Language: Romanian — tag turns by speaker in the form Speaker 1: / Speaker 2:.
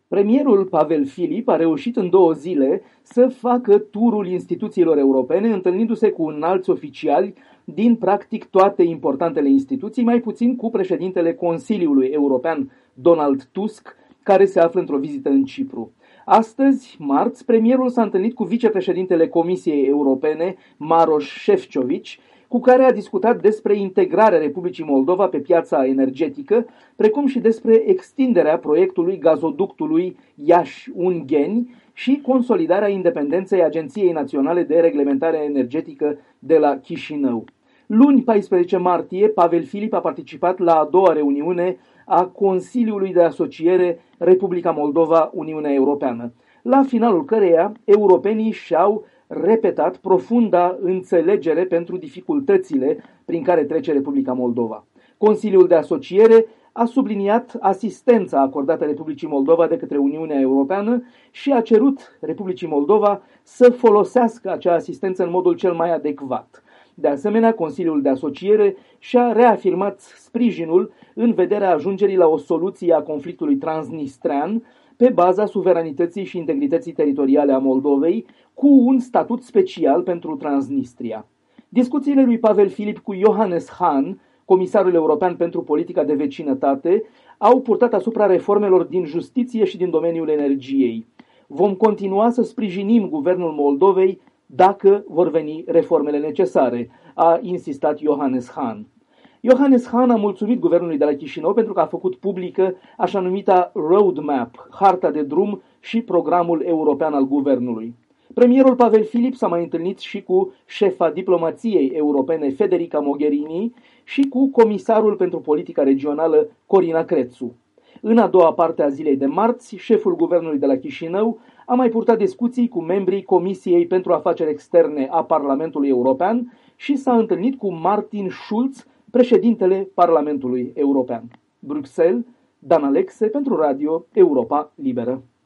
Speaker 1: Premierul Pavel Filip a reușit în 2 zile să facă turul instituțiilor europene, întâlnindu-se cu înalți oficiali din practic toate importantele instituții, mai puțin cu președintele Consiliului European, Donald Tusk, care se află într-o vizită în Cipru. Astăzi, marți, premierul s-a întâlnit cu vicepreședintele Comisiei Europene, Maroš Šefčovič, cu care a discutat despre integrarea Republicii Moldova pe piața energetică, precum și despre extinderea proiectului gazoductului Iași-Ungheni și consolidarea independenței Agenției Naționale de Reglementare Energetică de la Chișinău. Luni, 14 martie, Pavel Filip a participat la a doua reuniune a Consiliului de Asociere Republica Moldova-Uniunea Europeană, la finalul căreia europenii și-au repetat profunda înțelegere pentru dificultățile prin care trece Republica Moldova. Consiliul de Asociere a subliniat asistența acordată Republicii Moldova de către Uniunea Europeană și a cerut Republicii Moldova să folosească acea asistență în modul cel mai adecvat. De asemenea, Consiliul de Asociere și-a reafirmat sprijinul în vederea ajungerii la o soluție a conflictului transnistrean pe baza suveranității și integrității teritoriale a Moldovei, cu un statut special pentru Transnistria. Discuțiile lui Pavel Filip cu Johannes Hahn, comisarul european pentru politica de vecinătate, au purtat asupra reformelor din justiție și din domeniul energiei. Vom continua să sprijinim guvernul Moldovei dacă vor veni reformele necesare, a insistat Johannes Hahn. Johannes Hahn a mulțumit guvernului de la Chișinău pentru că a făcut publică așa numita roadmap, harta de drum și programul european al guvernului. Premierul Pavel Filip s-a mai întâlnit și cu șefa diplomației europene Federica Mogherini și cu comisarul pentru politica regională Corina Crețu. În a doua parte a zilei de marți, șeful guvernului de la Chișinău a mai purtat discuții cu membrii Comisiei pentru Afaceri Externe a Parlamentului European și s-a întâlnit cu Martin Schulz, președintele Parlamentului European. Bruxelles, Dan Alexe pentru Radio Europa Liberă.